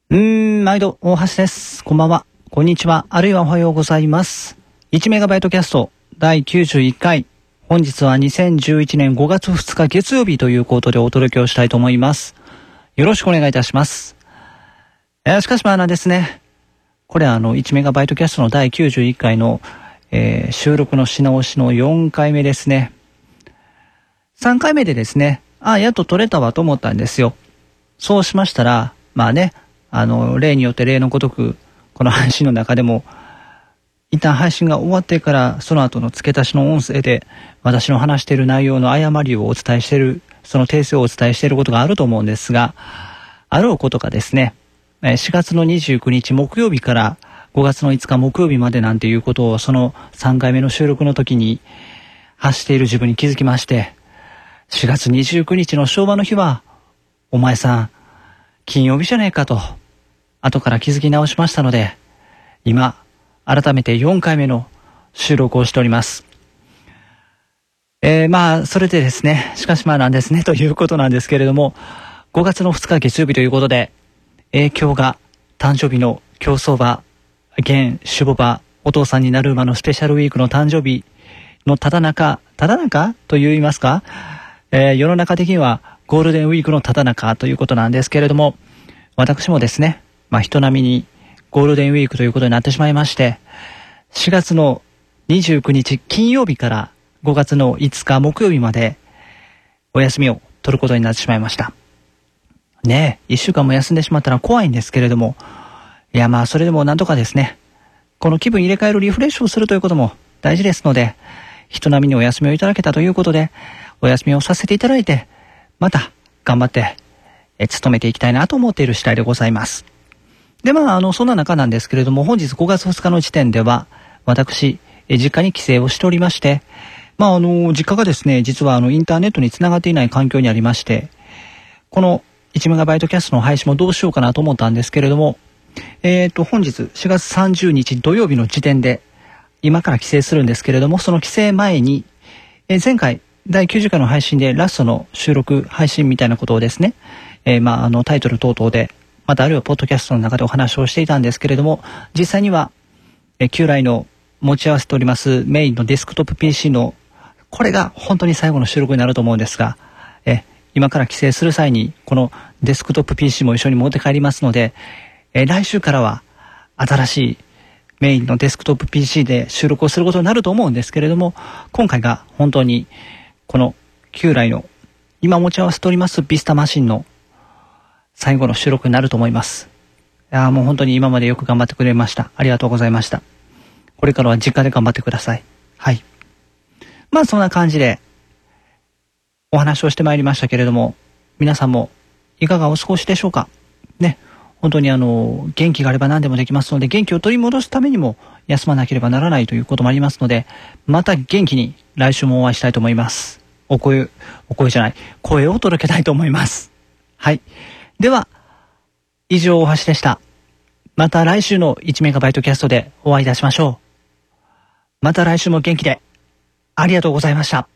毎度、大橋です。こんばんは。こんにちは。あるいはおはようございます。1メガバイトキャスト第91回。本日は2011年5月2日月曜日ということでお届けをしたいと思います。よろしくお願いいたします。しかしですね。これ1メガバイトキャストの第91回の、収録のし直しの4回目ですね。3回目でですね、やっと撮れたわと思ったんですよ。そうしましたら、例によって例のごとく、この配信の中でも、一旦配信が終わってから、その後の付け足しの音声で、私の話している内容の誤りをお伝えしている、その訂正をお伝えしていることがあると思うんですが、あろうことがですね、4月の29日木曜日から5月の5日木曜日までなんていうことを、その3回目の収録の時に発している自分に気づきまして、4月29日の昭和の日は、お前さん、金曜日じゃねえかと、後から気づき直しましたので、今、改めて4回目の収録をしております。それでですね、しかしなんですね、ということなんですけれども、5月の2日月曜日ということで、今日が誕生日の競走馬、現守護馬、お父さんになる馬のスペシャルウィークの誕生日のただ中と言いますか、世の中的にはゴールデンウィークのただ中ということなんですけれども、私もですね、人並みにゴールデンウィークということになってしまいまして、4月の29日金曜日から5月の5日木曜日までお休みを取ることになってしまいました。ねえ、1週間も休んでしまったら怖いんですけれども、それでもなんとかですね、この気分入れ替えるリフレッシュをするということも大事ですので、人並みにお休みをいただけたということで、お休みをさせていただいて、また頑張って努めていきたいなと思っている次第でございます。でそんな中なんですけれども、本日5月2日の時点では私実家に帰省をしておりまして、実家がですね、実はインターネットにつながっていない環境にありまして、この1メガバイトキャストの配信もどうしようかなと思ったんですけれども、本日4月30日土曜日の時点で今から帰省するんですけれども、その帰省前に、前回第90回の配信でラストの収録配信みたいなことをですね、タイトル等々で、またあるいはポッドキャストの中でお話をしていたんですけれども、実際には、旧来の持ち合わせておりますメインのデスクトップ PC の、これが本当に最後の収録になると思うんですが、今から帰省する際に、このデスクトップ PC も一緒に持って帰りますので、来週からは新しいメインのデスクトップ PC で収録をすることになると思うんですけれども、今回が本当にこの旧来の今持ち合わせておりますビスタマシンの最後の収録になると思います。もう本当に今までよく頑張ってくれました。ありがとうございました。これからは実家で頑張ってください。はい。そんな感じでお話をしてまいりましたけれども、皆さんもいかがお過ごしでしょうかね。本当に元気があれば何でもできますので、元気を取り戻すためにも休まなければならないということもありますので、また元気に来週もお会いしたいと思います。声を届けたいと思います。はい。では、以上大橋でした。また来週の1メガバイトキャストでお会いいたしましょう。また来週も元気でありがとうございました。